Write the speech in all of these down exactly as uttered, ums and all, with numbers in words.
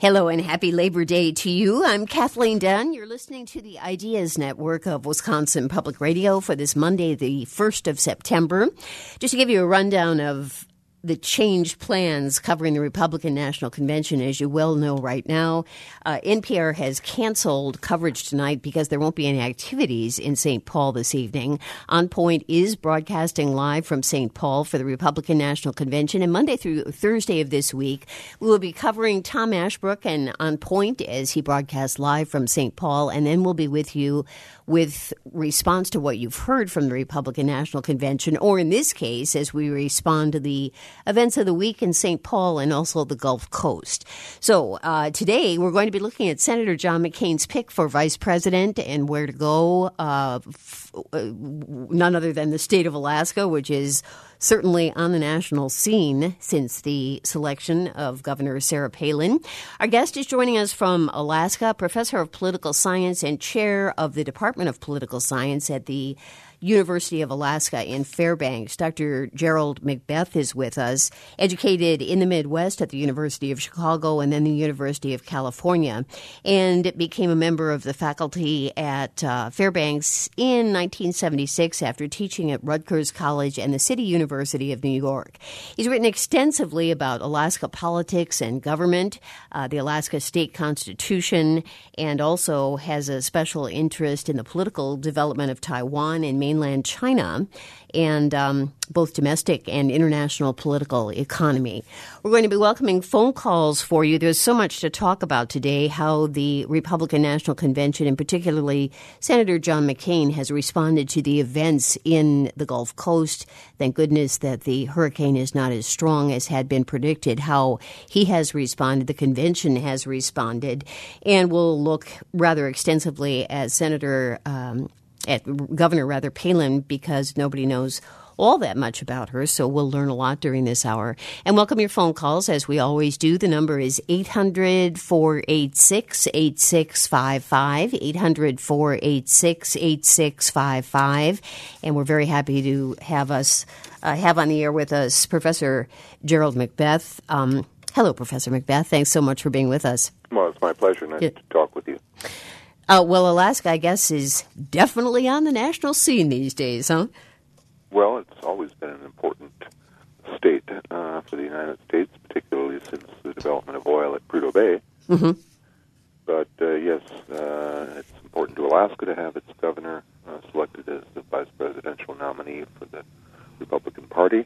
Hello and happy Labor Day to you. I'm Kathleen Dunn. You're listening to the Ideas Network of Wisconsin Public Radio for this Monday, the first of September. Just to give you a rundown of the changed plans covering the Republican National Convention, as you well know right now, uh, N P R has canceled coverage tonight because there won't be any activities in Saint Paul this evening. On Point is broadcasting live from Saint Paul for the Republican National Convention, and Monday through Thursday of this week, we will be covering Tom Ashbrook and On Point as he broadcasts live from Saint Paul, and then we'll be with you with response to what you've heard from the Republican National Convention, or in this case, as we respond to the events of the week in Saint Paul and also the Gulf Coast. So uh, today we're going to be looking at Senator John McCain's pick for vice president and where to go, uh, f- uh, none other than the state of Alaska, which is certainly on the national scene since the selection of Governor Sarah Palin. Our guest is joining us from Alaska, professor of political science and chair of the Department of Political Science at the University of Alaska in Fairbanks. Doctor Gerald McBeth is with us, educated in the Midwest at the University of Chicago and then the University of California, and became a member of the faculty at uh, Fairbanks in nineteen seventy-six after teaching at Rutgers College and the City University of New York. He's written extensively about Alaska politics and government, uh, the Alaska State Constitution, and also has a special interest in the political development of Taiwan and mainland China, and um, both domestic and international political economy. We're going to be welcoming phone calls for you. There's so much to talk about today, how the Republican National Convention, and particularly Senator John McCain, has responded to the events in the Gulf Coast. Thank goodness that the hurricane is not as strong as had been predicted, how he has responded, the convention has responded, and we'll look rather extensively at Senator um, at Governor rather Palin, because nobody knows all that much about her, so we'll learn a lot during this hour. And welcome your phone calls, as we always do. The number is eight hundred, four eight six, eight six five five, eight hundred, four eight six, eight six five five, and we're very happy to have us uh, have on the air with us Professor Gerald McBeth. Um, hello, Professor McBeth. Thanks so much for being with us. Well, it's my pleasure. Nice yeah. to talk with you. Uh, well, Alaska, I guess, is definitely on the national scene these days, huh? Well, it's always been an important state uh, for the United States, particularly since the development of oil at Prudhoe Bay. Mm-hmm. But, uh, yes, uh, it's important to Alaska to have its governor uh, selected as the vice presidential nominee for the Republican Party.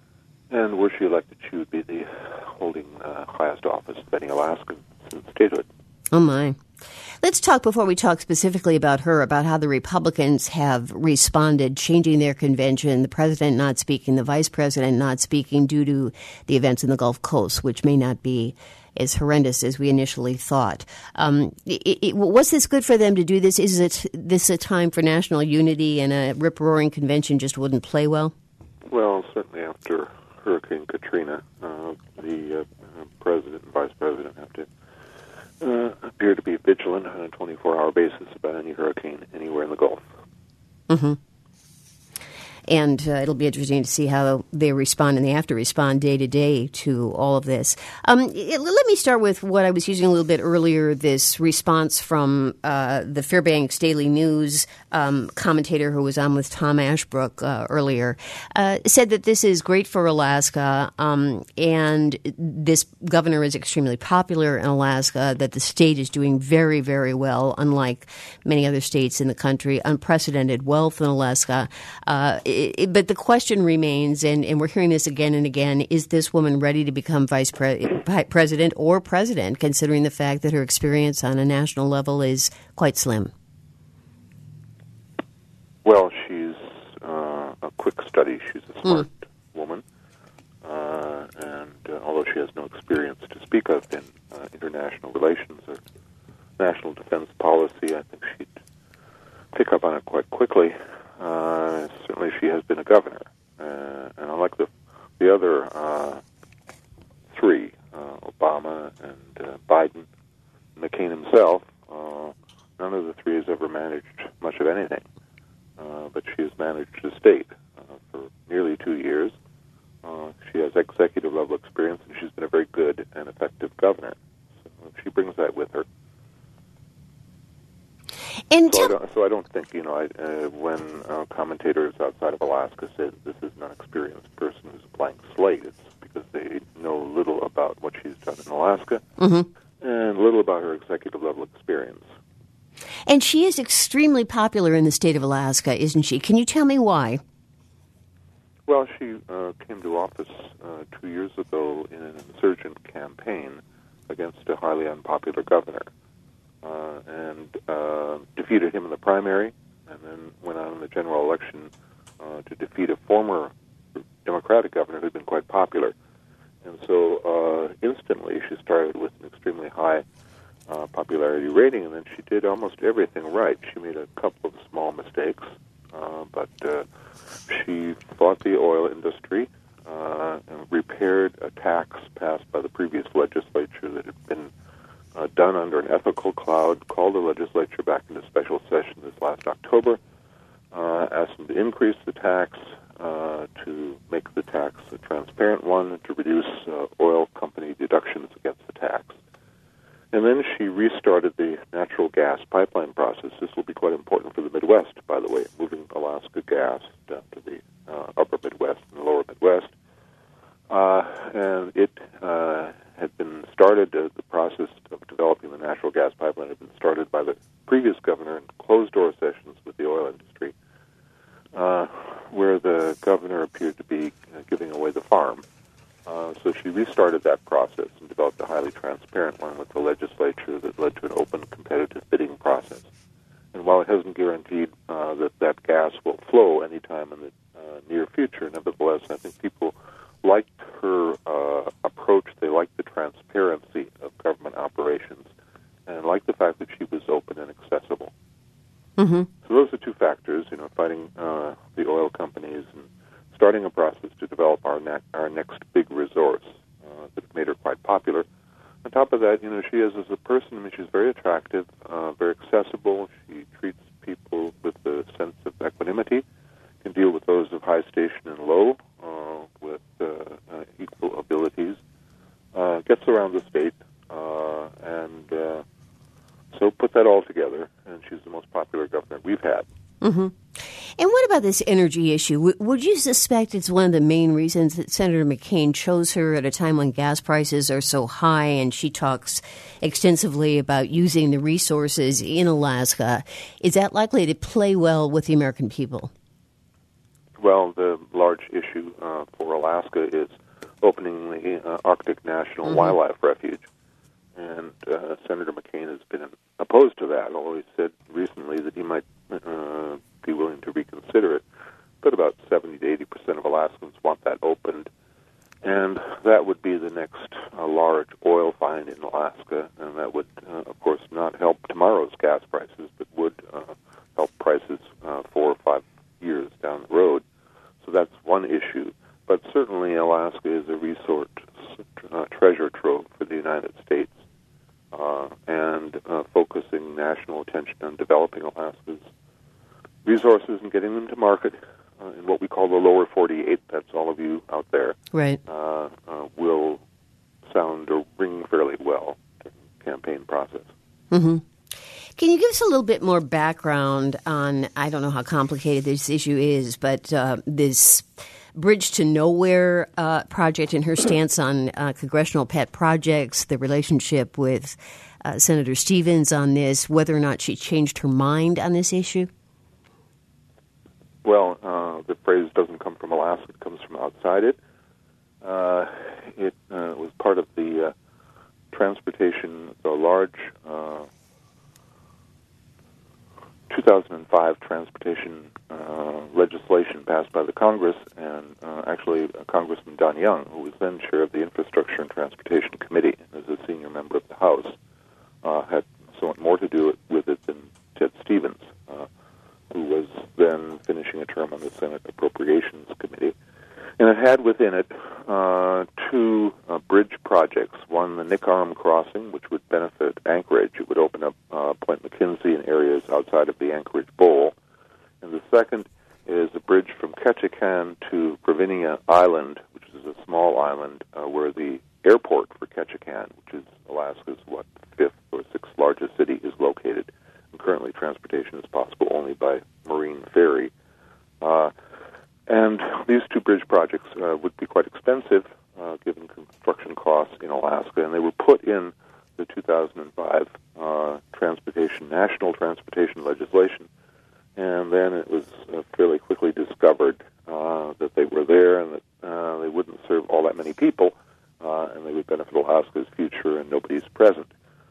And were she elected, she would be the holding uh, highest office of any Alaskan since statehood. Oh, my. Let's talk, before we talk specifically about her, about how the Republicans have responded, changing their convention, the president not speaking, the vice president not speaking due to the events in the Gulf Coast, which may not be as horrendous as we initially thought. Um, it, it, was this good for them to do this? Is it this a time for national unity, and a rip-roaring convention just wouldn't play well? Well, certainly after Hurricane Katrina, uh, the uh, president and vice president have to Uh, appear to be vigilant on a twenty-four hour basis about any hurricane anywhere in the Gulf. Mm-hmm. And uh, it'll be interesting to see how they respond, and they have to respond day to day to all of this. Um, it, let me start with what I was using a little bit earlier, this response from uh, the Fairbanks Daily News um, commentator who was on with Tom Ashbrook uh, earlier, uh, said that this is great for Alaska, um, and this governor is extremely popular in Alaska, that the state is doing very, very well, unlike many other states in the country, unprecedented wealth in Alaska. Uh, It, but the question remains, and, and we're hearing this again and again, is this woman ready to become vice pre- president or president, considering the fact that her experience on a national level is quite slim? Well, she's uh, a quick study. She's a smart mm. woman, uh, and uh, although she has no experience to speak of in uh, international relations or national defense policy, I think she'd pick up on it quite quickly. Uh, certainly she has been a governor. Uh, and unlike the, the other uh, three, uh, Obama and uh, Biden, McCain himself, uh, none of the three has ever managed much of anything. Uh, but she has managed the state uh, for nearly two years. Uh, she has executive-level experience, and she's been a very good and effective governor. So she website with her. And so, t- I don't, so I don't think, you know, I, uh, when uh, commentators outside of Alaska say that this is an unexperienced person who's a blank slate, it's because they know little about what she's done in Alaska mm-hmm. and little about her executive level experience. And she is extremely popular in the state of Alaska, isn't she? Can you tell me why? Well, she uh, came to office uh, two years ago in an insurgent campaign against a highly unpopular governor. Uh, and uh, defeated him in the primary, and then went on in the general election uh, to defeat a former Democratic governor who'd been quite popular. And so uh, instantly she started with an extremely high uh, popularity rating, and then she did almost everything right. She made a couple of small mistakes, uh, but uh, she fought the oil industry uh, and repaired a tax passed by the previous legislature that had been Uh, done under an ethical cloud, called the legislature back into special session this last October, uh, asked them to increase the tax, uh, to make the tax a transparent one, to reduce uh, oil company deductions against the tax. And then she restarted the natural gas pipeline process. This will be quite important for the Midwest, by the way, moving Alaska gas down to the uh, upper Midwest and the lower Midwest. Uh, and it uh, had been started, uh, the process of developing the natural gas pipeline had been started by the previous governor in closed-door sessions with the oil industry, uh, where the governor appeared to be uh, giving away the farm. Uh, so she restarted that process and developed a highly transparent one with the legislature that led to an open, competitive bidding process. And while it hasn't guaranteed uh, that that gas will flow anytime in the uh, near future, nevertheless, I think people liked her uh, approach. They liked the transparency of government operations and liked the fact that she was open and accessible. Mm-hmm. So those are two factors, you know, fighting uh, the oil companies and starting a process to develop our, ne- our next big resource uh, that made her quite popular. On top of that, you know, she is as a person, I mean, she's very attractive, uh, very accessible. She treats people with a sense of equanimity, can deal with those of high station and low, uh, with uh, uh, equal abilities, uh, gets around the state, uh, and uh, so put that all together, and she's the most popular governor we've had. Mm-hmm. And what about this energy issue? W- would you suspect it's one of the main reasons that Senator McCain chose her at a time when gas prices are so high, and she talks extensively about using the resources in Alaska? Is that likely to play well with the American people? Well, the large issue uh, for Alaska is opening the uh, Arctic National mm-hmm. Wildlife Refuge. And uh, Senator McCain has been opposed to that, although he said recently that he might uh, be willing to reconsider it. But about seventy to eighty percent of Alaskans want that opened. And that would be the next uh, large oil find in Alaska, and that would, uh, of course, not help tomorrow's gas prices, but would uh, help prices uh, four or five years down the road. So that's one issue. But certainly Alaska is a resource uh, treasure trove for the United States. Uh, and uh, focusing national attention on developing Alaska's resources and getting them to market uh, in what we call the lower forty-eight, that's all of you out there, right? Uh, uh, will sound or ring fairly well in the campaign process. Mm-hmm. Can you give us a little bit more background on, I don't know how complicated this issue is, but uh, this Bridge to Nowhere uh, project and her stance on uh, congressional pet projects, the relationship with uh, Senator Stevens on this, whether or not she changed her mind on this issue? Well, uh, the phrase doesn't come from Alaska, it comes from outside it. Uh, it uh, was part of the uh, transportation, the large uh, two thousand five transportation uh, legislation passed by the Congress, and uh, actually uh, Congressman Don Young, who was then chair of the Infrastructure and Transportation Committee and as a senior member of the House, uh, had somewhat more to do with it than Ted Stevens, uh, who was then finishing a term on the Senate Appropriations Committee. And it had within it uh, two uh, bridge projects. One, the Nick Arm Crossing, which would benefit Anchorage. It would open up uh, Point McKenzie and areas outside of the Anchorage Bowl. And the second is a bridge from Ketchikan to Provincia Island, which is a small island uh, where the airport for Ketchikan, which is Alaska's, what, fifth or largest city is located. And currently, transportation is possible only by marine ferry. Uh, and these two bridge projects uh, would be quite expensive, uh, given construction costs in Alaska, and they were put in the two thousand five uh, transportation, national transportation legislation. And then it was uh, fairly quickly discovered uh, that they were there and that uh, they wouldn't serve all that many people, uh, and they would benefit Alaska's future and nobody's present.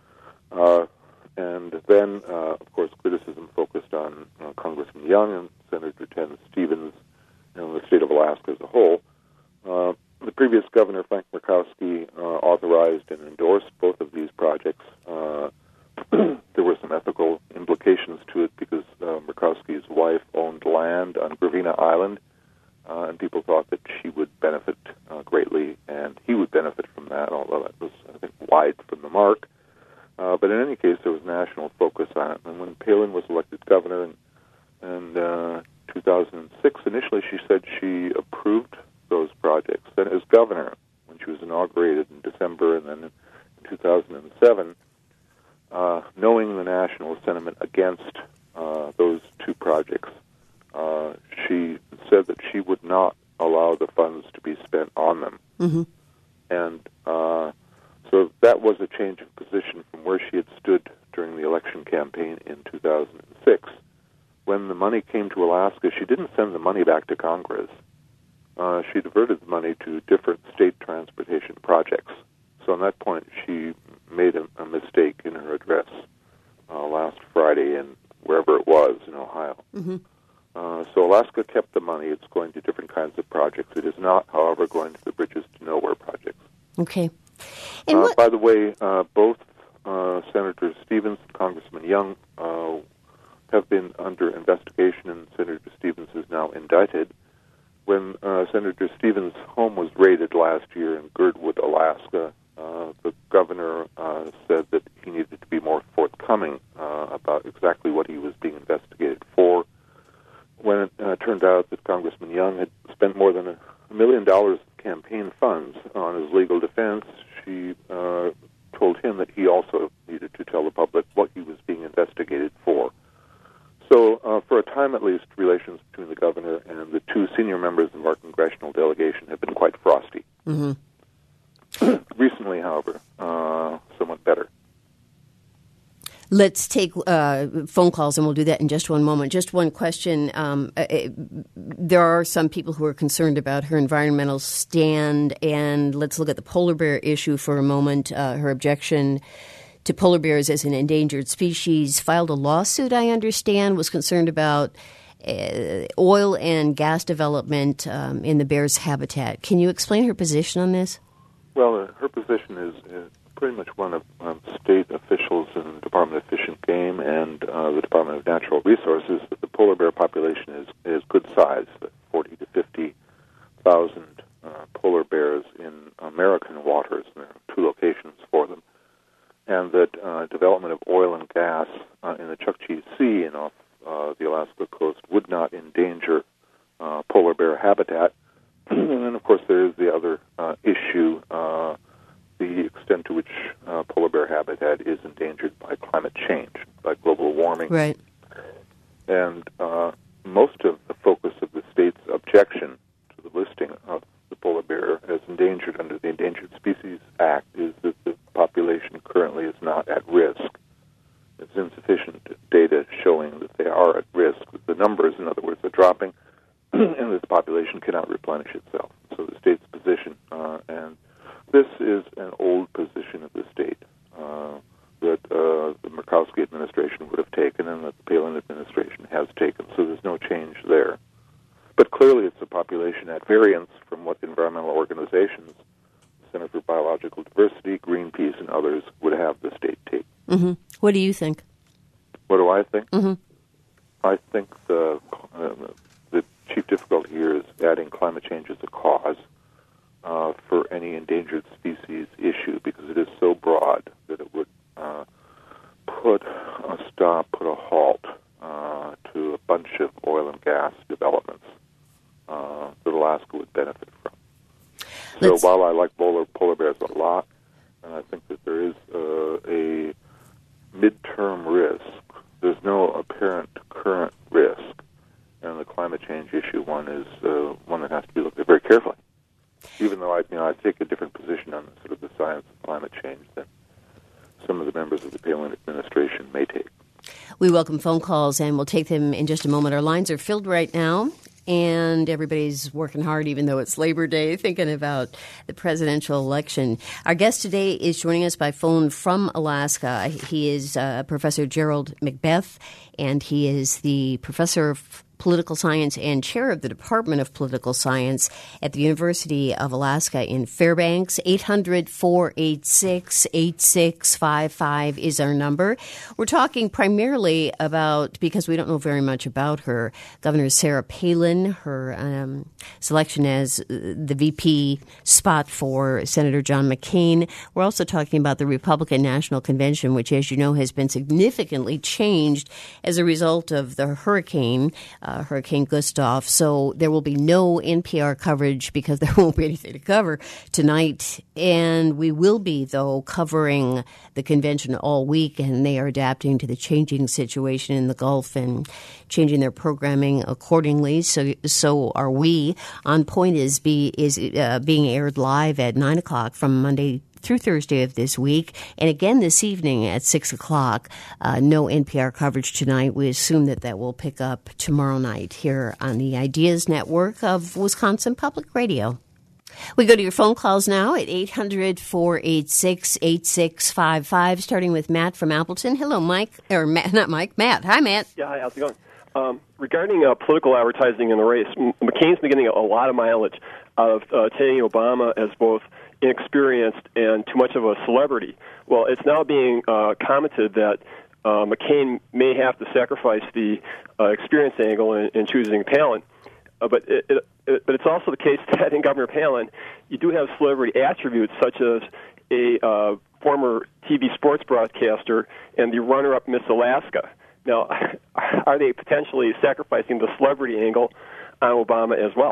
Uh, and then, uh, of course, criticism focused on uh, Congressman Young and Senator Ted Stevens and the state of Alaska as a whole. Uh, the previous governor, Frank Murkowski, uh, authorized and endorsed both of these projects. Uh, there were some ethical implications to it because uh, Murkowski's wife owned land on Gravina Island, uh, and people thought that she would benefit uh, greatly, and he would benefit from that, although that was, I think, wide from the mark. Uh, but in any case, there was national focus on it. And when Palin was elected governor in, in uh, two thousand six, initially she said she approved those projects. Then as governor, when she was inaugurated in December, and then in two thousand seven, uh, knowing the national sentiment against uh, those two projects, uh, she said that she would not allow the funds to be spent on them. Mm-hmm. And uh, so that was a change of position from where she had stood during the election campaign in two thousand six. When the money came to Alaska, she didn't send the money back to Congress. Uh, she diverted the money to different state transportation projects. So on that point, she made a, a mistake in her address uh, last Friday in wherever it was in Ohio. Mm-hmm. Uh, so Alaska kept the money. It's going to different kinds of projects. It is not, however, going to the Bridges to Nowhere projects. Okay. And uh, what- by the way, uh, both uh, Senator Stevens and Congressman Young uh, have been under investigation, and Senator Stevens is now indicted. When uh, Senator Stevens' home was raided last year in Girdwood, Alaska, uh, the governor uh, said that he needed to be more forthcoming uh, about exactly what he was being investigated for. When it uh, turned out that Congressman Young had spent more than a million dollars of campaign funds on his legal defense, she uh, told him that he also needed to tell the public what he was being investigated for. So, uh, for a time at least, relations between the governor and the two senior members of our congressional delegation have been quite frosty. Mm-hmm. Recently, however, uh, somewhat better. Let's take uh, phone calls, and we'll do that in just one moment. Just one question. Um, uh, there are some people who are concerned about her environmental stand, and let's look at the polar bear issue for a moment. Uh, her objection to polar bears as an endangered species, filed a lawsuit, I understand, was concerned about uh, oil and gas development um, in the bear's habitat. Can you explain her position on this? Well, uh, her position is, is pretty much one of um, state officials in the Department of Fish and Game and uh, the Department of Natural Resources that the polar bear population is, is good size, forty to fifty thousand uh, polar bears in American waters, and there are two locations for them, and that uh, development of oil and gas uh, in the Chukchi Sea and off uh, the Alaska coast would not endanger uh, polar bear habitat. And then, of course, there is the other uh, issue, uh, the extent to which uh, polar bear habitat is endangered by climate change, by global warming. Right. And uh, most of the focus of the state's objection to the listing of the polar bear as endangered under the Endangered Species Act is that the population currently is not at risk. There's insufficient data showing that they are at risk. The numbers, in other words, are dropping, and this population cannot replenish itself. So the state's position, uh, and this is an old position of the state uh, that uh, the Murkowski administration would have taken and that the Palin administration has taken. So there's no change there. But clearly it's a population at variance from what environmental organizations, Center for Biological Diversity, Greenpeace, and others would have the state take. Mm-hmm. What do you think? What do I think? Mm-hmm. I think the uh, the chief difficulty here is adding climate change as a cause uh, for any endangered species issue, because it is so broad that it would uh, put a stop, put a halt uh, to a bunch of oil and gas developments uh, that Alaska would benefit from. So Let's... while I like polar, polar bears a lot, and I think that there is uh, a long-term risk. There's no apparent current risk. And the climate change issue one is uh, one that has to be looked at very carefully. Even though I, you know, I take a different position on sort of the science of climate change than some of the members of the Palin administration may take. We welcome phone calls, and we'll take them in just a moment. Our lines are filled right now, and everybody's working hard, even though it's Labor Day, thinking about the presidential election. Our guest today is joining us by phone from Alaska. He is uh, Professor Gerald McBeth, and he is the professor of Political Science and chair of the Department of Political Science at the University of Alaska in Fairbanks. eight hundred, four eight six, eight six five five is our number. We're talking primarily about, because we don't know very much about her, Governor Sarah Palin, her um, selection as the V P spot for Senator John McCain. We're also talking about the Republican National Convention, which, as you know, has been significantly changed as a result of the hurricane, Uh, Hurricane Gustav. So there will be no N P R coverage because there won't be anything to cover tonight. And we will be, though, covering the convention all week, and they are adapting to the changing situation in the Gulf and changing their programming accordingly. So so are we. On Point is be is uh, being aired live at nine o'clock from Monday through Thursday of this week, and again this evening at six o'clock. Uh, no N P R coverage tonight. We assume that that will pick up tomorrow night here on the Ideas Network of Wisconsin Public Radio. We go to your phone calls now at eight hundred, four eight six, eight six five five, starting with Matt from Appleton. Hello, Mike. Or Matt, not Mike. Matt. Hi, Matt. Yeah, hi. How's it going? Um, regarding uh, political advertising in the race, M- McCain's been getting a lot of mileage out of uh, taking Obama as both inexperienced and too much of a celebrity. Well, it's now being uh, commented that uh, McCain may have to sacrifice the uh, experience angle in, in choosing Palin. Uh, but it, it, it, but it's also the case that in Governor Palin, you do have celebrity attributes such as a uh, former T V sports broadcaster and the runner-up Miss Alaska. Now, are they potentially sacrificing the celebrity angle on Obama as well?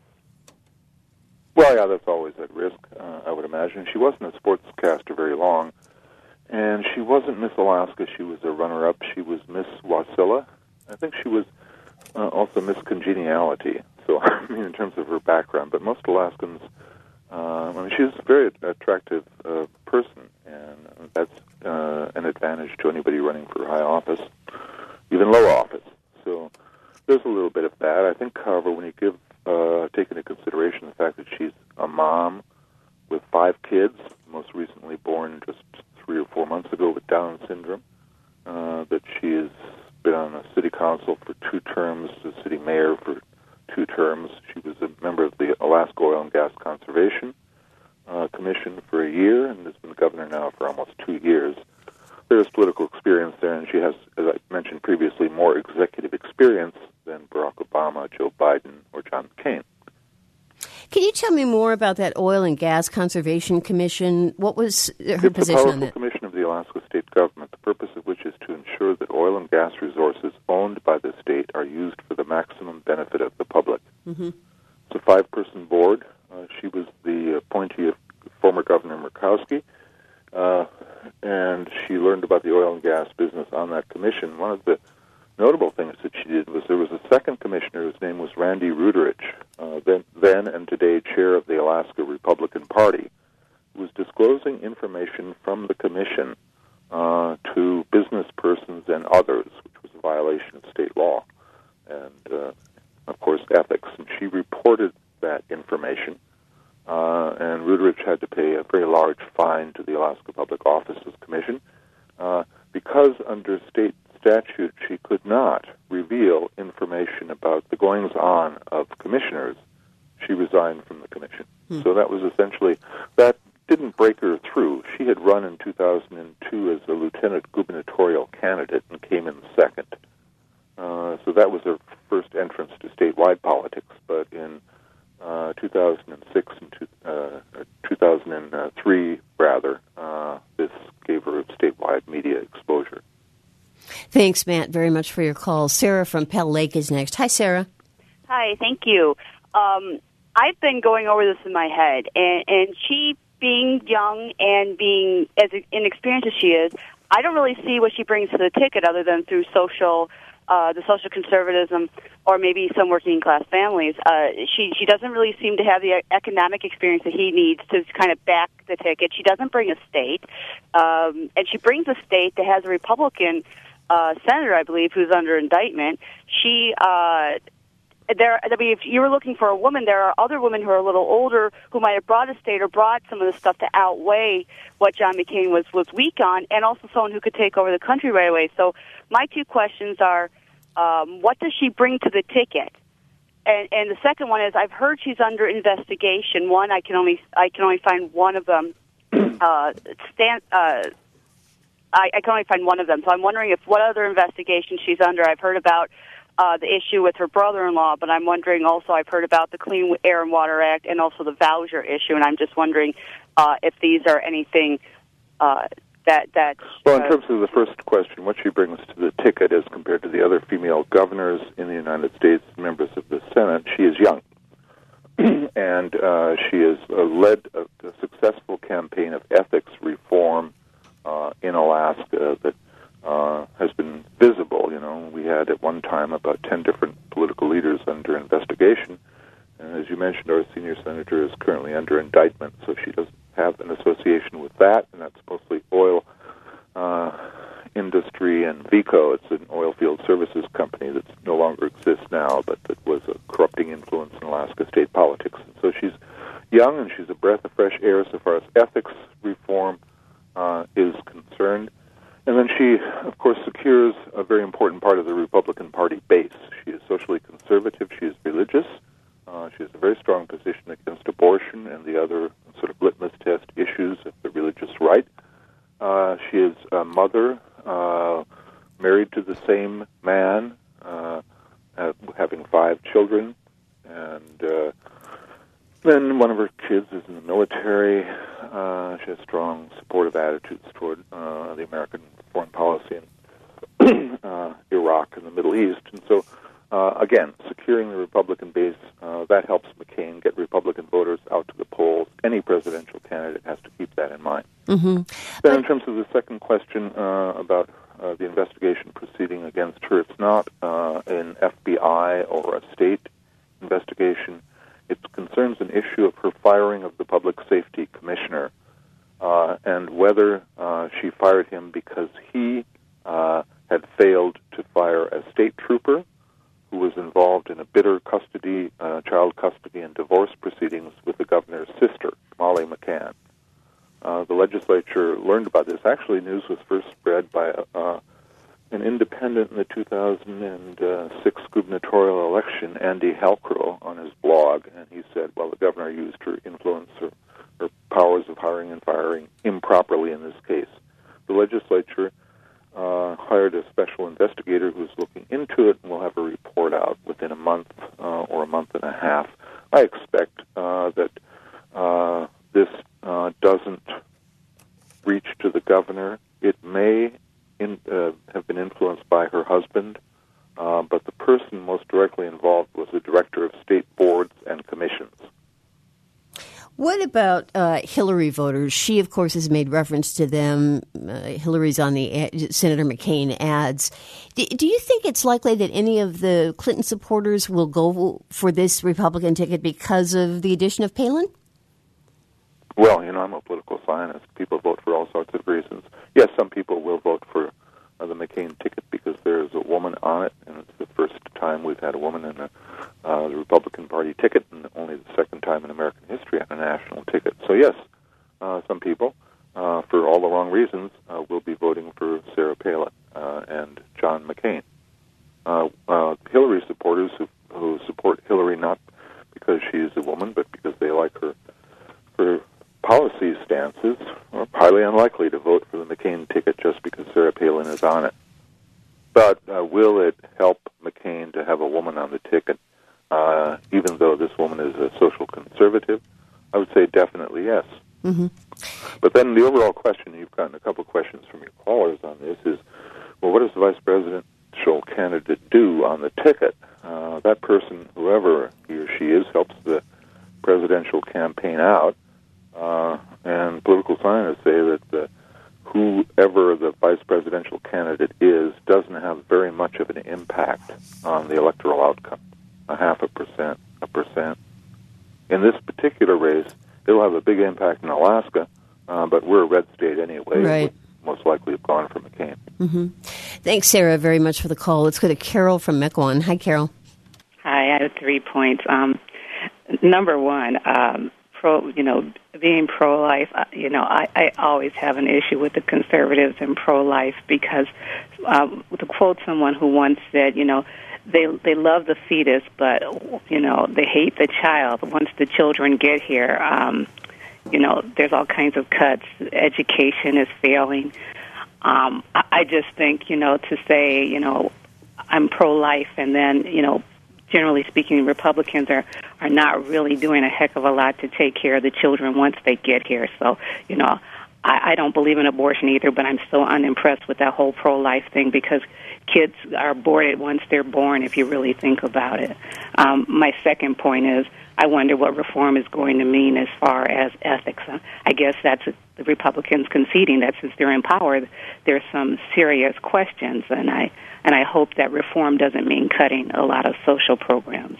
Well, yeah, that's always at risk, uh, I would imagine. She wasn't a sportscaster very long, and she wasn't Miss Alaska. She was a runner-up. She was Miss Wasilla. I think she was uh, also Miss Congeniality, so I mean, in terms of her background. But most Alaskans, uh, I mean, she's a very attractive uh, person, and that's uh, an advantage to anybody running for high office, even low office. So there's a little bit of that. I think, however, when you give Uh, take into consideration the fact that she's a mom with five kids, most recently born just three or four months ago with Down syndrome, uh, that she has been on a city council for two terms, a city mayor for two terms. She was a member of the Alaska Oil and Gas Conservation uh, Commission for a year and has been governor now for almost two years. There's political experience there, and she has, as I mentioned previously, more executive experience than Barack Obama, Joe Biden, or John McCain. Can you tell me more about that Oil and Gas Conservation Commission? What was her it's position on that? It's a powerful that? commission of the Alaska state government, the purpose of which is to ensure that oil and gas resources owned by the state are used for the maximum benefit of the public. Mm-hmm. It's a five-person board. Uh, she was the appointee of former Governor Murkowski, uh, and she learned about the oil and gas business on that commission. One of the notable things that she did was there was a second commissioner whose name was Randy Ruderich, uh, then, then and today chair of the Alaska Republican Party, who was disclosing information from the commission uh, to business persons and others, which was a violation of state law and, uh, of course, ethics. And she reported that information, uh, and Ruderich had to pay a very large fine to the Alaska Public Offices Commission uh, because under state statute, she could not reveal information about the goings-on of commissioners. She resigned from the commission. Hmm. So that was essentially, that didn't break her through. She had run in two thousand two as a lieutenant gubernatorial candidate and came in second. Uh, so that was her first entrance to statewide politics. But in uh, two thousand six and two, uh, two thousand three, rather, uh, this gave her statewide media exposure. Thanks, Matt, very much for your call. Sarah from Pell Lake is next. Hi, Sarah. Hi, thank you. Um, I've been going over this in my head, and, and she, being young and being as inexperienced as she is, I don't really see what she brings to the ticket other than through social, uh, the social conservatism, or maybe some working class families. Uh, she she doesn't really seem to have the economic experience that he needs to kind of back the ticket. She doesn't bring a state, um, and she brings a state that has a Republican uh, senator, I believe, who's under indictment. She. Uh, There, I mean, if you were looking for a woman, there are other women who are a little older who might have brought a state or brought some of the stuff to outweigh what John McCain was, was weak on, and also someone who could take over the country right away. So my two questions are, um, what does she bring to the ticket? And, and the second one is, I've heard she's under investigation. One, I can only I can only find one of them. uh, stand, uh, I, I can only find one of them. So I'm wondering if what other investigation she's under. I've heard about Uh, the issue with her brother-in-law, but I'm wondering also, I've heard about the Clean Air and Water Act and also the voucher issue, and I'm just wondering uh, if these are anything uh, that... that well, in uh, terms of the first question, what she brings to the ticket as compared to the other female governors in the United States, members of the Senate, she is young. and uh, she has uh, led a, a successful campaign of ethics reform uh, in Alaska that Uh, has been visible. You know, we had at one time about ten different political leaders under investigation, and as you mentioned, our senior senator is currently under indictment, so she doesn't have an association with that, and that's mostly oil uh, industry and VECO. It's an oil field services company that no longer exists now, but that was a corrupting influence in Alaska state politics. And so she's young, and she's a breath of fresh air so far as ethics reform uh, is concerned. And then she, of course, secures a very important part of the Republican Party base. She is socially conservative. She is religious. Uh, she has a very strong position against abortion and the other sort of litmus test issues of the religious right. Uh, she is a mother, uh, married to the same man, uh, having five children, and uh, then one of her kids is in the military. Uh, she has strong, supportive attitudes toward uh, the American foreign policy in uh, Iraq and the Middle East. And so, uh, again, securing the Republican base, uh, that helps McCain get Republican voters out to the polls. Any presidential candidate has to keep that in mind. Mm-hmm. Then But- in terms of the second question uh, about uh, the investigation proceeding against her, it's not uh, an F B I or a state investigation. It concerns an issue of her firing of the Public Safety Commissioner uh, and whether uh, she fired him because he uh, had failed to fire a state trooper who was involved in a bitter custody, uh, child custody and divorce proceedings with the governor's sister, Molly McCann. Uh, the legislature learned about this. Actually, news was first spread by uh, an independent in the two thousand six gubernatorial election, Andy Halcrow, on his blog, and he said, well, the governor used her influence or her powers of hiring and firing improperly in this case. The legislature uh, hired a special investigator who's looking into it, and we'll have a report out within a month uh, or a month and a half. I expect uh, that uh, this uh, doesn't reach to the governor. It may In, uh, have been influenced by her husband, uh, but the person most directly involved was the director of state boards and commissions. What about uh, Hillary voters? She, of course, has made reference to them. Uh, Hillary's on the ad, Senator McCain ads. Do, do you think it's likely that any of the Clinton supporters will go for this Republican ticket because of the addition of Palin? Well, you know, I'm a political scientist. People vote for all sorts of reasons. Yes, some people will vote for uh, the McCain ticket because there is a woman on it, and it's the first time we've had a woman in a, uh, the Republican Party ticket, and only the second time in American history on a national ticket. So yes, uh, some people, uh, for all the wrong reasons, uh, will be voting for Sarah Palin uh, and John McCain. Uh, uh, Hillary supporters who, who support Hillary not because she is a woman, but because they like her her policy stances, are highly unlikely to vote for the McCain ticket just because Sarah Palin is on it. But uh, will it help McCain to have a woman on the ticket, uh, even though this woman is a social conservative? I would say definitely yes. Mm-hmm. But then the overall question, you've gotten a couple of questions from your callers on this, is, well, what does the vice presidential candidate do on the ticket? Uh, that person, whoever he or she is, helps the presidential campaign out. Uh, and political scientists say that the, whoever the vice presidential candidate is doesn't have very much of an impact on the electoral outcome, a half a percent, a percent. In this particular race, it'll have a big impact in Alaska, uh, but we're a red state anyway. Right. Most likely have gone for McCain. Mm-hmm. Thanks, Sarah, very much for the call. Let's go to Carol from Mequon. Hi, Carol. Hi, I have three points. Um, number one, um, pro, you know, being pro-life, uh, you know, I, I always have an issue with the conservatives and pro-life because, um, to quote someone who once said, you know, they they love the fetus, but, you know, they hate the child. Once the children get here, um, you know, there's all kinds of cuts. Education is failing. Um, I, I just think, you know, to say, you know, I'm pro-life and then, you know, generally speaking, Republicans are, are not really doing a heck of a lot to take care of the children once they get here. So, you know, I, I don't believe in abortion either, but I'm so unimpressed with that whole pro-life thing because kids are aborted once they're born, if you really think about it. Um, my second point is I wonder what reform is going to mean as far as ethics. I guess that's the Republicans conceding that since they're in power, there's some serious questions, and I and I hope that reform doesn't mean cutting a lot of social programs.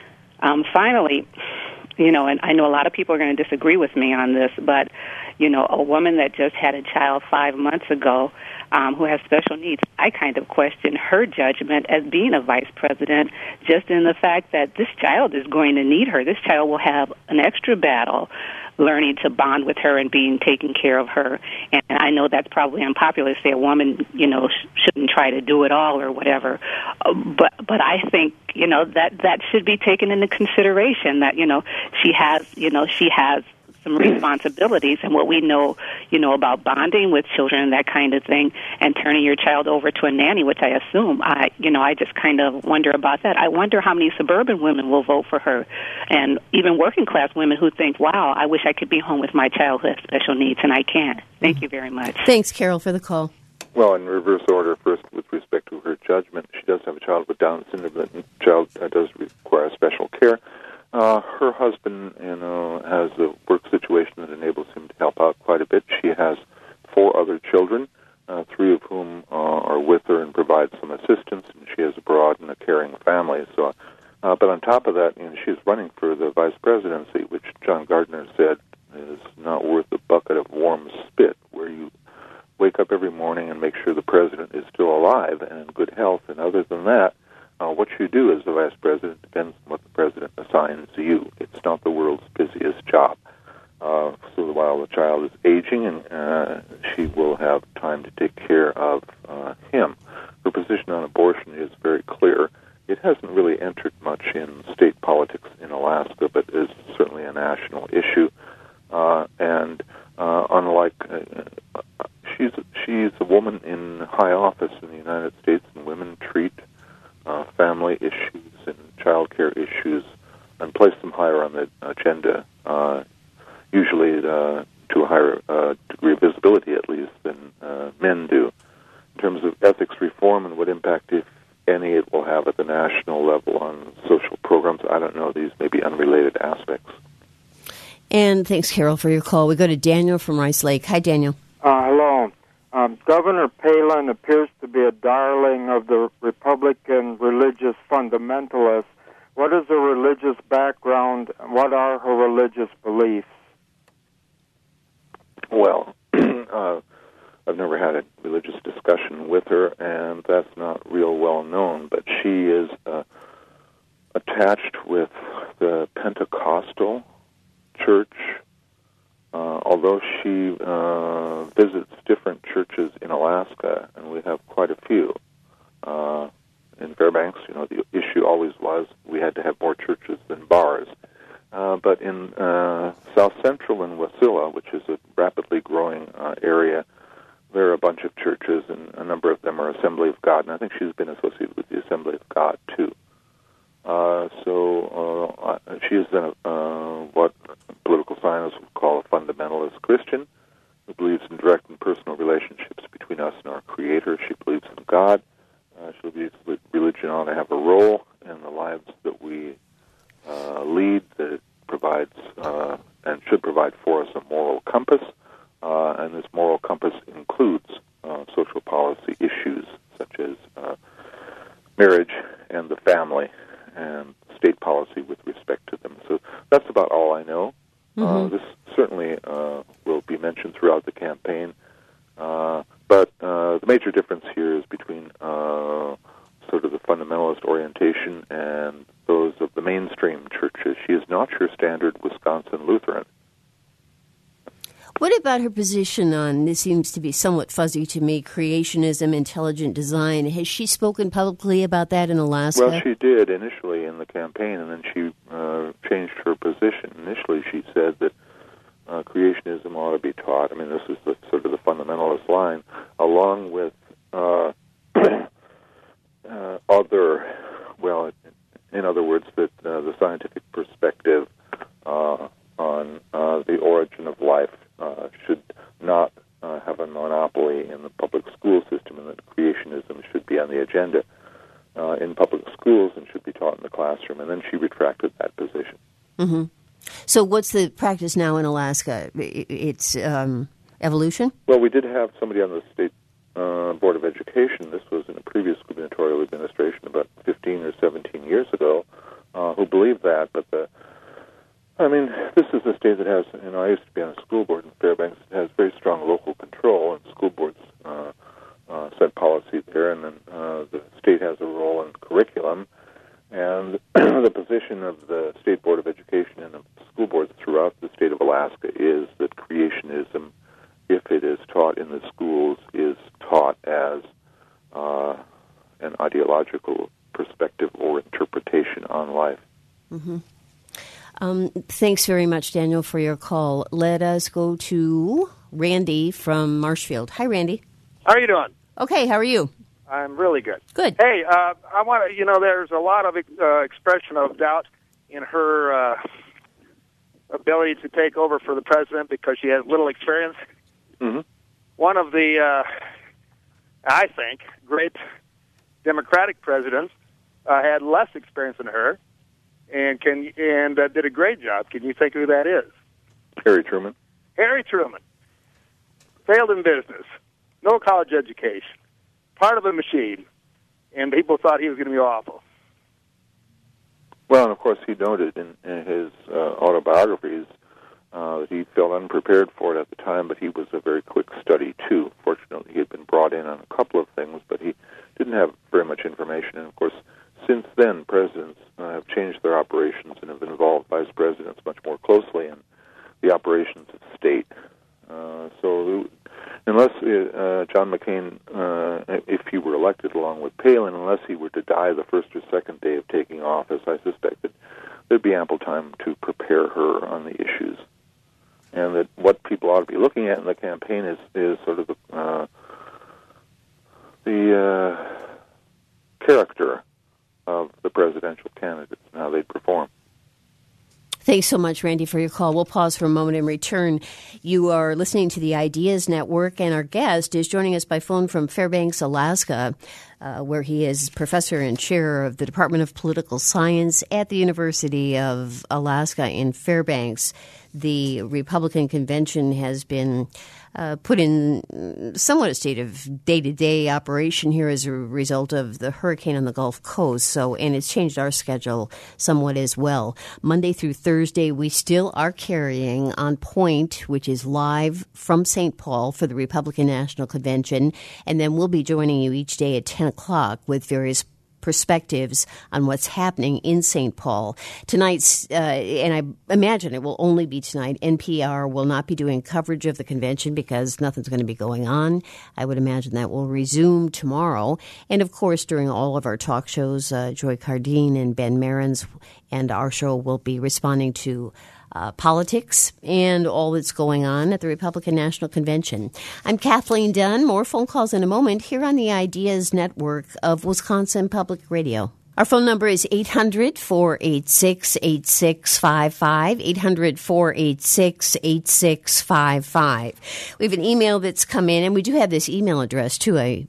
Um, finally, you know, and I know a lot of people are going to disagree with me on this, but, you know, a woman that just had a child five months ago um, who has special needs, I kind of question her judgment as being a vice president just in the fact that this child is going to need her. This child will have an extra battle learning to bond with her and being taken care of her. And I know that's probably unpopular to say a woman, you know, sh- shouldn't try to do it all or whatever. Uh, but but I think, you know, that that should be taken into consideration that, you know, she has, you know, she has some responsibilities and what we know, you know, about bonding with children and that kind of thing and turning your child over to a nanny, which I assume, I, you know, I just kind of wonder about that. I wonder how many suburban women will vote for her and even working class women who think, wow, I wish I could be home with my child who has special needs and I can't. Thank you very much. Thanks, Carol, for the call. Well, in reverse order, first with respect to her judgment, she does have a child with Down syndrome. The child uh, does require special care. Uh, her husband, you know, has a work situation that enables him to help out quite a bit. She has four other children, uh, three of whom uh, are with her and provide some assistance, and she has a broad and a caring family. So, uh, but on top of that, you know, she's running for the vice presidency, which John Gardner said is not worth a bucket of warm spit, where you wake up every morning and make sure the president is still alive and in good health, and other than that, Uh, what you do as the vice president depends on what the president assigns to you. It's not the world's busiest job. Uh, so while the child is aging, and uh, she will have time to take care of uh, him. Her position on abortion is very clear. It hasn't really entered much in state politics in Alaska, but is certainly a national issue. Uh, and uh, unlike uh, she's she's a woman in high office in the United States, and women treat Uh, family issues and child care issues and place them higher on the agenda, uh, usually uh, to a higher uh, degree of visibility, at least, than uh, men do. In terms of ethics reform and what impact, if any, it will have at the national level on social programs, I don't know. These may be unrelated aspects. And thanks, Carol, for your call. We go to Daniel from Rice Lake. Hi, Daniel. Uh, hello. Um, Governor Palin appears to be a darling of the Republican religious fundamentalists. What is her religious background? What are her religious beliefs? Well, uh, I've never had a religious discussion with her, and that's not real well known, but she is uh, attached with the Pentecostal church. Uh, although she uh, visits different churches in Alaska, and we have quite a few. Uh, in Fairbanks, you know, the issue always was we had to have more churches than bars. Uh, but in uh, South Central and Wasilla, which is a rapidly growing uh, area, there are a bunch of churches, and a number of them are Assembly of God, and I think she's been associated with the Assembly of God, too. Uh, so uh, she is then a, uh, what political scientists would call a fundamentalist Christian, who believes in direct and personal relationships between us and our Creator. She believes in God. Uh, she believes that religion ought to have a role in the lives that we uh, lead, that it provides uh, and should provide for us a moral compass, uh, and this moral compass includes uh, social policy issues such as uh, marriage and the family and state policy with respect to them. So that's about all I know. Mm-hmm. Uh, this certainly uh, will be mentioned throughout the campaign. Uh, but uh, the major difference here is between uh, sort of the fundamentalist orientation and those of the mainstream churches. She is not your standard Wisconsin Lutheran. What about her position on, this seems to be somewhat fuzzy to me, creationism, intelligent design? Has she spoken publicly about that in Alaska? Well, she did initially in the campaign, and then she uh, changed her position. Initially, she said that uh, creationism ought to be taught. I mean, this is the, sort of the fundamentalist line, along with uh, uh, other, well, in other words, that uh, the scientific perspective uh, on uh, the origin of life uh, should not uh, have a monopoly in the public school system, and that creationism should be on the agenda uh, in public schools and should be taught in the classroom. And then she retracted that position. Mm-hmm. So what's the practice now in Alaska? It's um, evolution? Well, we did have somebody on the state uh, Board of Education, this was in a previous gubernatorial administration about fifteen or seventeen years ago, uh, who believed that, but the I mean, this is a state that has, you know, I used to be on a school board in Fairbanks. It has very strong local control, and school boards uh, uh, set policy there, and then uh, the state has a role in curriculum. And the position of the State Board of Education and of school boards throughout the state of Alaska is that creationism, if it is taught in the schools, is taught as uh, an ideological perspective or interpretation on life. Mm-hmm. Um, thanks very much, Daniel, for your call. Let us go to Randy from Marshfield. Hi, Randy. How are you doing? Okay, how are you? I'm really good. Good. Hey, uh, I want to, you know, there's a lot of uh, expression of doubt in her uh, ability to take over for the president because she has little experience. Mm-hmm. One of the, uh, I think, great Democratic presidents uh, had less experience than her. And can and uh, did a great job. Can you think who that is? Harry Truman. Harry Truman. Failed in business. No college education. Part of a machine. And people thought he was going to be awful. Well, and of course he noted in, in his uh, autobiographies uh, that he felt unprepared for it at the time, but he was a very quick study, too. Fortunately, he had been brought in on a couple of things, but he didn't have very much information. And, of course, since then, presidents uh, have changed their operations and have involved vice presidents much more closely in the operations of state. Uh, so unless uh, John McCain, uh, if he were elected along with Palin, unless he were to die the first or second day of taking office, I suspect that there'd be ample time to prepare her on the issues. And that what people ought to be looking at in the campaign is, is sort of the, uh, the uh, character of the presidential candidates and how they perform. Thanks so much, Randy, for your call. We'll pause for a moment and return. You are listening to the Ideas Network, and our guest is joining us by phone from Fairbanks, Alaska, uh, where he is professor and chair of the Department of Political Science at the University of Alaska in Fairbanks. The Republican convention has been uh, put in somewhat a state of day-to-day operation here as a result of the hurricane on the Gulf Coast. So, and it's changed our schedule somewhat as well. Monday through Thursday, we still are carrying On Point, which is live from Saint Paul for the Republican National Convention. And then we'll be joining you each day at ten o'clock with various perspectives on what's happening in Saint Paul. Tonight's, uh, and I imagine it will only be tonight, N P R will not be doing coverage of the convention because nothing's going to be going on. I would imagine that will resume tomorrow. And, of course, during all of our talk shows, uh, Joy Cardine and Ben Marins and our show will be responding to Uh, politics and all that's going on at the Republican National Convention. I'm Kathleen Dunn. More phone calls in a moment here on the Ideas Network of Wisconsin Public Radio. Our phone number is eight hundred, four eight six, eight six five five, eight hundred, four eight six, eight six five five. We have an email that's come in, and we do have this email address, too. I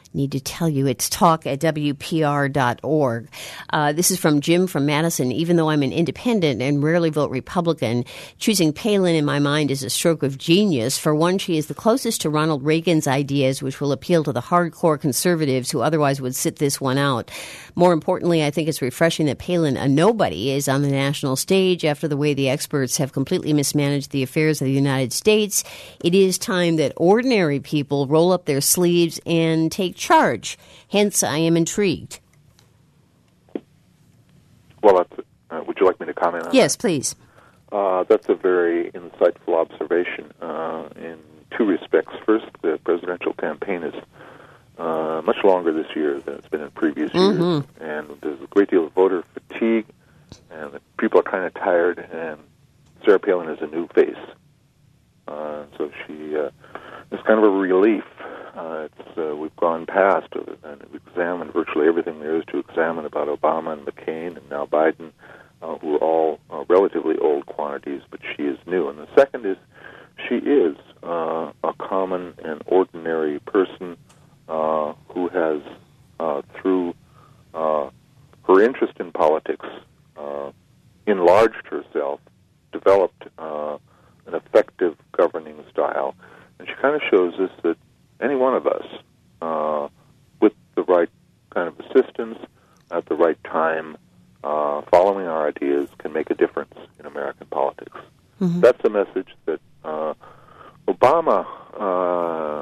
Need to tell you, it's talk at W P R dot org. Uh, this is from Jim from Madison. Even though I'm an independent and rarely vote Republican, choosing Palin in my mind is a stroke of genius. For one, she is the closest to Ronald Reagan's ideas, which will appeal to the hardcore conservatives who otherwise would sit this one out. More importantly, I think it's refreshing that Palin, a nobody, is on the national stage after the way the experts have completely mismanaged the affairs of the United States. It is time that ordinary people roll up their sleeves and take charge. Hence, I am intrigued. Well, that's, uh, would you like me to comment on yes, that? Yes, please. Uh, that's a very insightful observation uh, in two respects. First, the presidential campaign is uh, much longer this year than it's been in previous mm-hmm. years, and there's a great deal of voter fatigue, and the people are kind of tired, and Sarah Palin is a new face. Uh, so she uh, is kind of a relief. Uh, it's, uh, we've gone past and we've examined virtually everything there is to examine about Obama and McCain and now Biden, uh, who are all uh, relatively old quantities, but she is new. And the second is she is uh, a common and ordinary person uh, who has, uh, through uh, her interest in politics, uh, enlarged herself, developed uh, an effective governing style. And she kind of shows us that any one of us, uh, with the right kind of assistance at the right time, uh, following our ideas, can make a difference in American politics. Mm-hmm. That's a message that uh, Obama uh,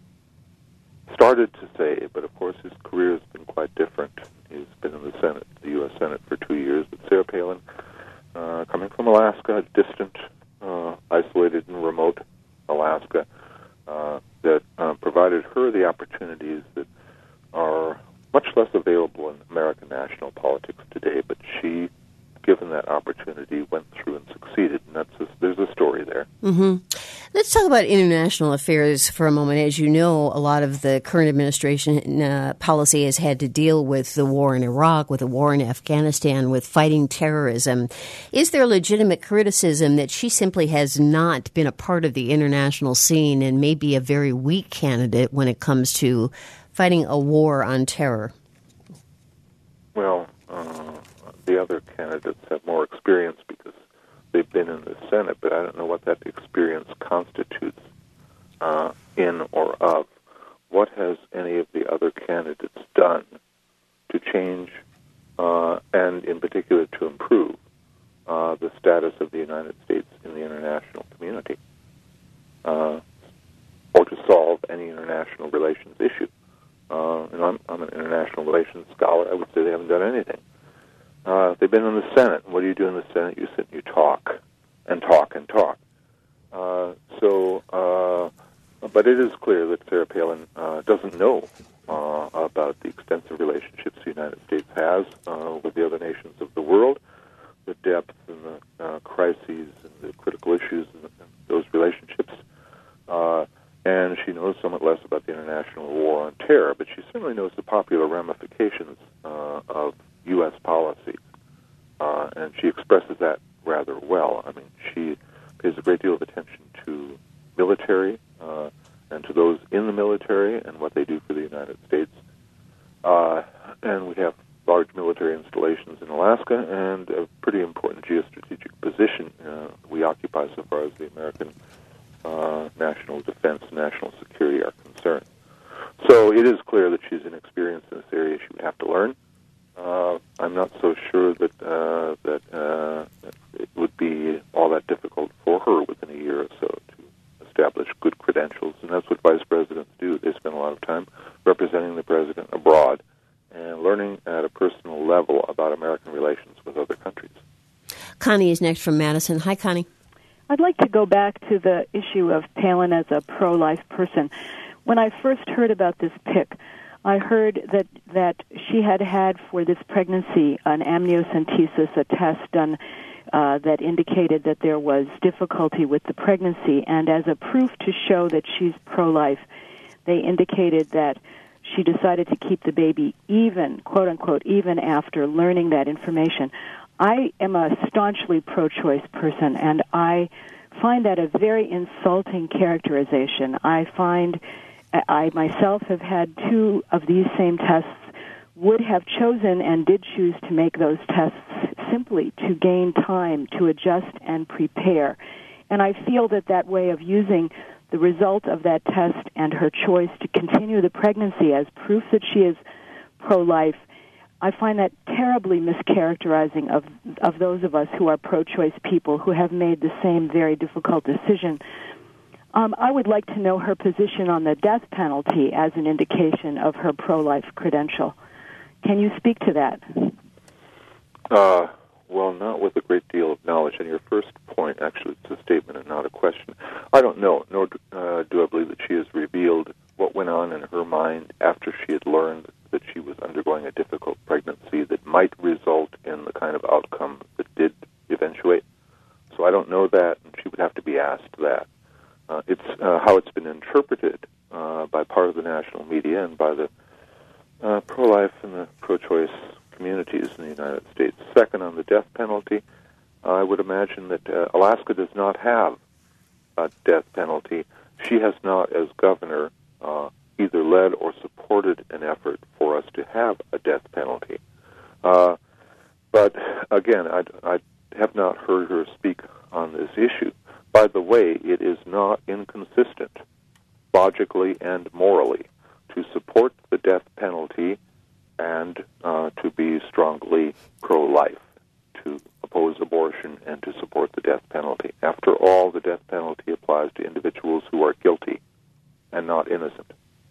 started to say, but of course his career has been quite different. He's been in the Senate, the U S Senate, for two years. But Sarah Palin, uh, coming from Alaska, distant, uh, isolated and remote Alaska, uh, that uh, provided her the opportunities that are much less available in American national politics today, but she, given that opportunity, went through and succeeded, and that's a, there's a story there. Mm-hmm. Let's talk about international affairs for a moment. As you know, a lot of the current administration uh, policy has had to deal with the war in Iraq, with the war in Afghanistan, with fighting terrorism. Is there legitimate criticism that she simply has not been a part of the international scene and may be a very weak candidate when it comes to fighting a war on terror? Well, uh, the other candidates have more experience because they've been in the Senate, but I don't know what that experience constitutes uh, in or of. What has any of the other candidates done to change uh, and, in particular, to improve uh, the status of the United States in the international community uh, or to solve any international relations issue? Uh, and I'm, I'm an international relations scholar. I would say they haven't done anything. Uh, they've been in the Senate. What do you do in the Senate? You sit and you talk and talk and talk. Uh, so, uh, but it is clear that Sarah Palin uh, doesn't know uh, about the extensive relationships the United States has uh, with the other nations of the world, the depth and the uh, crises and the critical issues in, in those relationships. Uh, and she knows somewhat less about the international war on terror, but she certainly knows the popular ramifications uh, of U S policy, uh, and she expresses that rather well. I mean, she pays a great deal of attention to military uh, and to those in the military and what they do for the United States. Uh, and we have large military installations in Alaska and a pretty important geostrategic position uh, we occupy so far as the American uh, national defense and national security are concerned. So it is clear that she's inexperienced in this area. She would have to learn. Uh, I'm not so sure that uh, that uh, it would be all that difficult for her within a year or so to establish good credentials, and that's what vice presidents do. They spend a lot of time representing the president abroad and learning at a personal level about American relations with other countries. Connie is next from Madison. Hi, Connie. I'd like to go back to the issue of Palin as a pro-life person. When I first heard about this pick, I heard that, that she had had for this pregnancy an amniocentesis, a test done uh, that indicated that there was difficulty with the pregnancy. And as a proof to show that she's pro-life, they indicated that she decided to keep the baby even, quote unquote, even after learning that information. I am a staunchly pro-choice person, and I find that a very insulting characterization. I find I myself have had two of these same tests, would have chosen and did choose to make those tests simply to gain time to adjust and prepare. And I feel that that way of using the result of that test and her choice to continue the pregnancy as proof that she is pro-life, I find that terribly mischaracterizing of of those of us who are pro-choice people who have made the same very difficult decision. Um, I would like to know her position on the death penalty as an indication of her pro-life credential. Can you speak to that? Uh, well, not with a great deal of knowledge. And your first point, actually, it's a statement and not a question. I don't know, nor uh, do I believe that she has revealed what went on in her mind after she had learned that she was undergoing a difficult pregnancy that might result in the kind of outcome that did eventuate. So I don't know that, and she would have to be asked that. Uh, it's uh, how it's been interpreted uh, by part of the national media and by the uh, pro-life and the pro-choice communities in the United States. Second, on the death penalty, I would imagine that uh, Alaska does not have a death penalty. She has not, as governor, uh, either led or supported an effort for us to have a death penalty. Uh, but again, I, I have not heard her speak on this issue. By the way, it is not inconsistent, logically and morally, to support the death penalty and uh, to be strongly pro-life, to oppose abortion and to support the death penalty. After all, the death penalty applies to individuals who are guilty and not innocent.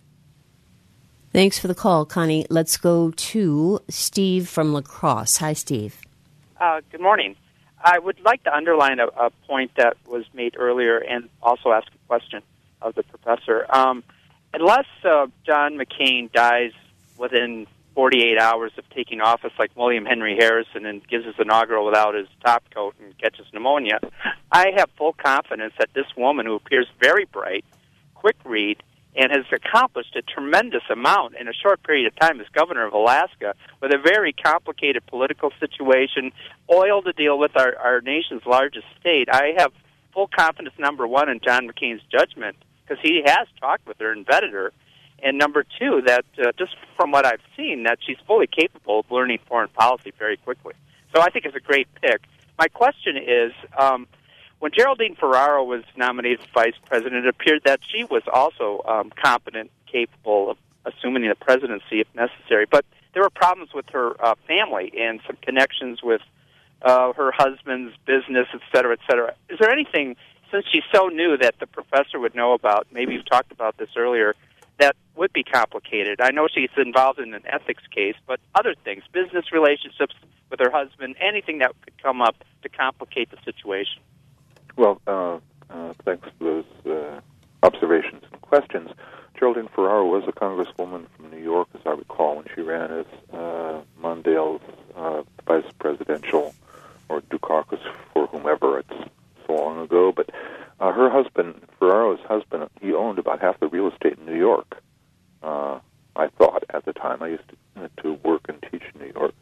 Thanks for the call, Connie. Let's go to Steve from La Crosse. Hi, Steve. Uh, good morning. I would like to underline a, a point that was made earlier and also ask a question of the professor. Um, unless uh, John McCain dies within forty-eight hours of taking office like William Henry Harrison and gives his inaugural without his top coat and catches pneumonia, I have full confidence that this woman, who appears very bright, quick read, and has accomplished a tremendous amount in a short period of time as governor of Alaska with a very complicated political situation, oil to deal with, our, our nation's largest state. I have full confidence, number one, in John McCain's judgment, because he has talked with her and vetted her. And number two, that uh, just from what I've seen, that she's fully capable of learning foreign policy very quickly. So I think it's a great pick. My question is, um, when Geraldine Ferraro was nominated as vice president, it appeared that she was also um, competent, capable of assuming the presidency if necessary. But there were problems with her uh, family and some connections with uh, her husband's business, et cetera, et cetera. Is there anything, since she's so new, that the professor would know about, maybe you've talked about this earlier, that would be complicated? I know she's involved in an ethics case, but other things, business relationships with her husband, anything that could come up to complicate the situation. Well, uh, uh, thanks for those uh, observations and questions. Geraldine Ferraro was a congresswoman from New York, as I recall, when she ran as uh, Mondale's uh, vice presidential or Dukakis for whomever. It's so long ago. But uh, her husband, Ferraro's husband, he owned about half the real estate in New York. Uh, I thought at the time. I used to, to work and teach in New York.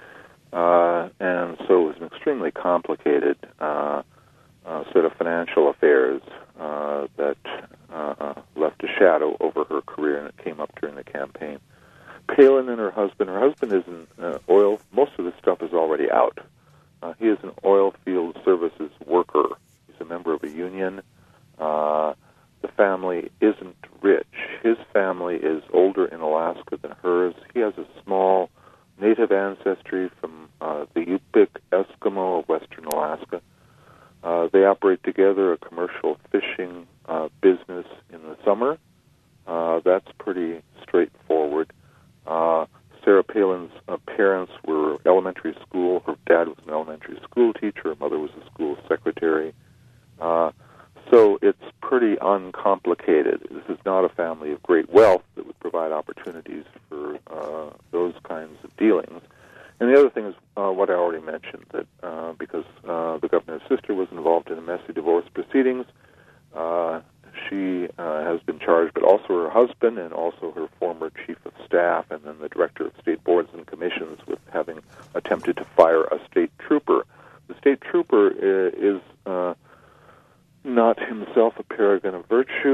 Uh, and so it was an extremely complicated uh Uh, set of financial affairs uh, that uh, left a shadow over her career, and it came up during the campaign. Palin and her husband, her husband is in uh, oil, most of this stuff is already out. Uh, he is an oil field services worker. He's a member of a union. Uh, the family isn't rich. His family is older in Alaska than hers. He has a small native ancestry from uh, the Yupik Eskimo of western Alaska. Uh, they operate together a commercial fishing uh, business in the summer. Uh, that's pretty straightforward. Uh, Sarah Palin's uh, parents were elementary school. Her dad was an elementary school teacher. Her mother was a school secretary. Uh, so it's pretty uncomplicated. This is not a family of great wealth that would provide opportunities for uh, those kinds of dealings. And the other thing is uh, what I already mentioned, that uh, because uh, the governor's sister was involved in a messy divorce proceedings, uh, she uh, has been charged, but also her husband and also her former chief of staff and then the director of state boards and commissions with having attempted to fire a state trooper. The state trooper is uh, not himself a paragon of virtue.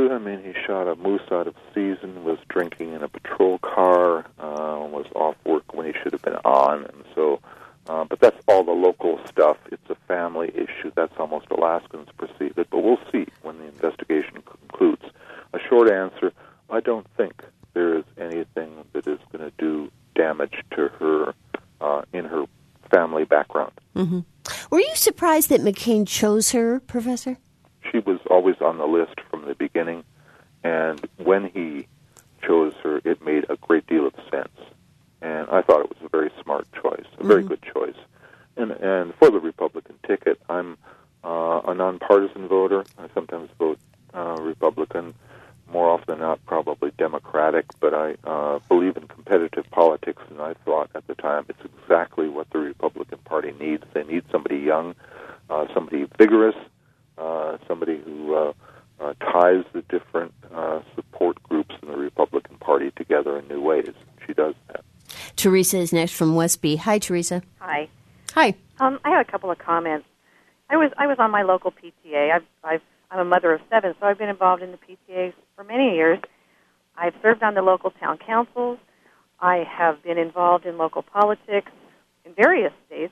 too. I mean, he shot a moose out of season, was drinking in a patrol car, uh, was off work when he should have been on, and so. Uh, but that's all the local stuff. It's a family issue. That's how most Alaskans perceive it. But we'll see when the investigation concludes. A short answer: I don't think there is anything that is going to do damage to her uh, in her family background. Mm-hmm. Were you surprised that McCain chose her, Professor? She was always on the list from the beginning, and when he chose her, it made a great deal of sense. And I thought it was a very smart choice, a very mm-hmm. good choice. And and for the Republican ticket, I'm uh, a nonpartisan voter. I sometimes vote uh, Republican, more often than not probably Democratic, but I uh, believe in competitive politics, and I thought at the time it's exactly what the Republican Party needs. They need somebody young, uh, somebody vigorous, uh, somebody who uh, uh, ties the different uh, support groups in the Republican Party together in new ways. She does that. Teresa is next from Westby. Hi, Teresa. Hi. Hi. Um, I have a couple of comments. I was I was on my local P T A. I've, I've, I'm a mother of seven, so I've been involved in the P T A for many years. I've served on the local town councils. I have been involved in local politics in various states.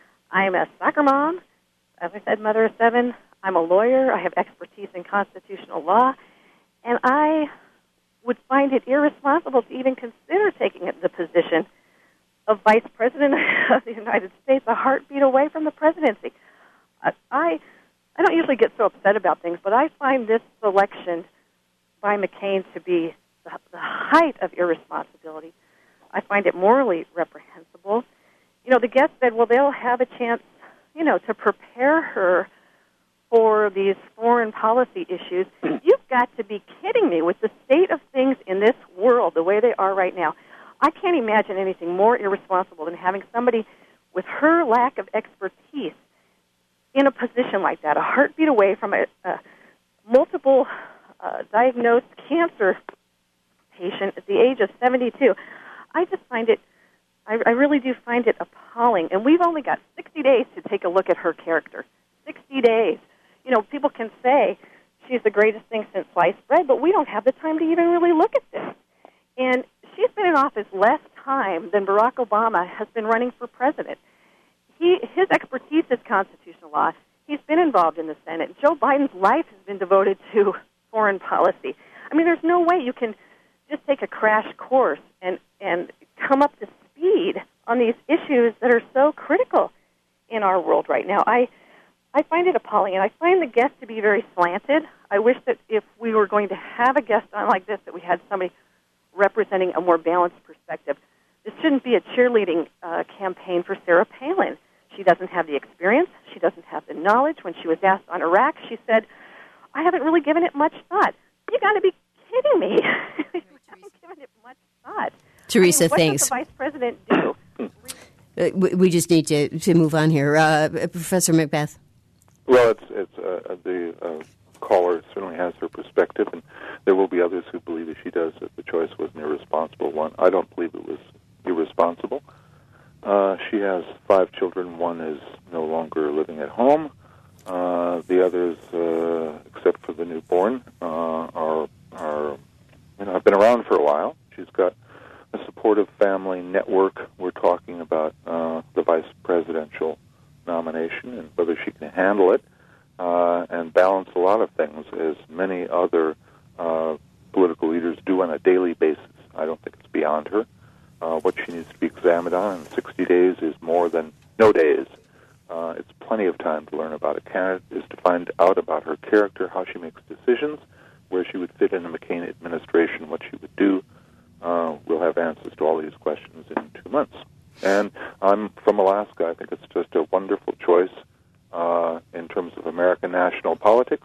I am a soccer mom. As I said, mother of seven. I'm a lawyer. I have expertise in constitutional law. And I would find it irresponsible to even consider taking the position of Vice President of the United States, a heartbeat away from the presidency. I, I I don't usually get so upset about things, but I find this selection by McCain to be the, the height of irresponsibility. I find it morally reprehensible. You know, the guest said, well, they'll have a chance, you know, to prepare her for these foreign policy issues. You've got to be kidding me with the state of things in this world, the way they are right now. I can't imagine anything more irresponsible than having somebody with her lack of expertise in a position like that, a heartbeat away from a, a multiple uh, diagnosed cancer patient at the age of seventy-two. I just find it, I, I really do find it appalling. And we've only got sixty days to take a look at her character. sixty days. You know, people can say she's the greatest thing since sliced bread, but we don't have the time to even really look at this. And she's been in office less time than Barack Obama has been running for president. He, his expertise is constitutional law. He's been involved in the Senate. Joe Biden's life has been devoted to foreign policy. I mean, there's no way you can just take a crash course and, and come up to speed on these issues that are so critical in our world right now. I I find it appalling, and I find the guest to be very slanted. I wish that if we were going to have a guest on like this, that we had somebody representing a more balanced perspective. This shouldn't be a cheerleading uh, campaign for Sarah Palin. She doesn't have the experience. She doesn't have the knowledge. When she was asked on Iraq, she said, I haven't really given it much thought. You got to be kidding me. You haven't given it much thought. Teresa, I mean, what thanks. does the vice president do? Uh, we, we just need to, to move on here. Uh, Professor Macbeth. Well, it's, it's uh, the uh, caller certainly has her perspective, and there will be others who believe, as she does, that the choice was an irresponsible one. I don't believe it was irresponsible. Uh, she has five children. One is no longer living at home. Uh, the others, uh, except for the newborn, uh, are are you know have been around for a while. She's got a supportive family network. We're talking about uh, the vice presidential nomination and whether she can handle it uh, and balance a lot of things, as many other uh, political leaders do on a daily basis. I don't think it's beyond her. Uh, what she needs to be examined on in sixty days is more than no days. Uh, it's plenty of time to learn about a candidate, is to find out about her character, how she makes decisions, where she would fit in the McCain administration, what she would do. Uh, we'll have answers to all these questions in two months. And I'm from Alaska. I think it's just a wonderful choice uh, in terms of American national politics.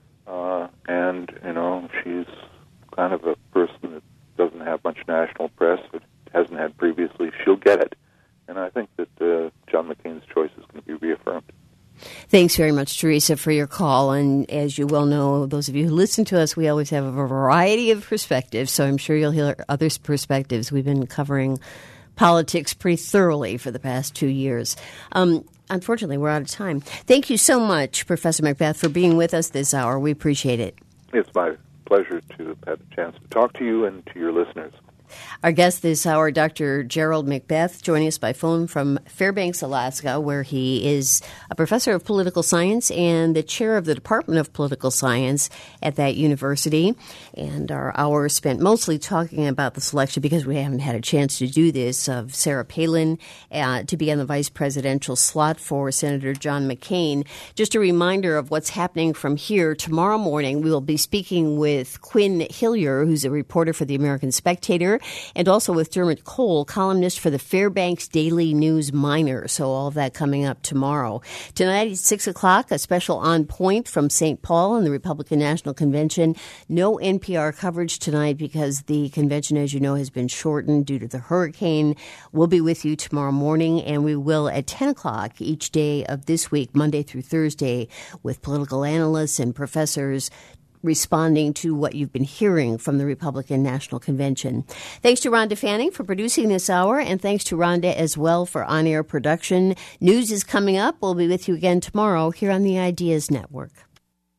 Uh, and, you know, she's kind of a person that doesn't have much national press, that hasn't had previously. She'll get it. And I think that uh, John McCain's choice is going to be reaffirmed. Thanks very much, Teresa, for your call. And as you well know, those of you who listen to us, we always have a variety of perspectives, so I'm sure you'll hear others' perspectives. We've been covering politics pretty thoroughly for the past two years. Um, unfortunately, we're out of time. Thank you so much, Professor Macbeth, for being with us this hour. We appreciate it. It's my pleasure to have had a chance to talk to you and to your listeners. Our guest this hour, Doctor Gerald McBeth, joining us by phone from Fairbanks, Alaska, where he is a professor of political science and the chair of the Department of Political Science at that university. And our hour spent mostly talking about the selection, because we haven't had a chance to do this, of Sarah Palin uh, to be on the vice presidential slot for Senator John McCain. Just a reminder of what's happening from here. Tomorrow morning, we will be speaking with Quinn Hillier, who's a reporter for the American Spectator, and also with Dermot Cole, columnist for the Fairbanks Daily News Miner. So all of that coming up tomorrow. Tonight at six o'clock, a special On Point from Saint Paul and the Republican National Convention. No N P R coverage tonight because the convention, as you know, has been shortened due to the hurricane. We'll be with you tomorrow morning, and we will at ten o'clock each day of this week, Monday through Thursday, with political analysts and professors responding to what you've been hearing from the Republican National Convention. Thanks to Rhonda Fanning for producing this hour, and thanks to Rhonda as well for on-air production. News is coming up. We'll be with you again tomorrow here on the Ideas Network.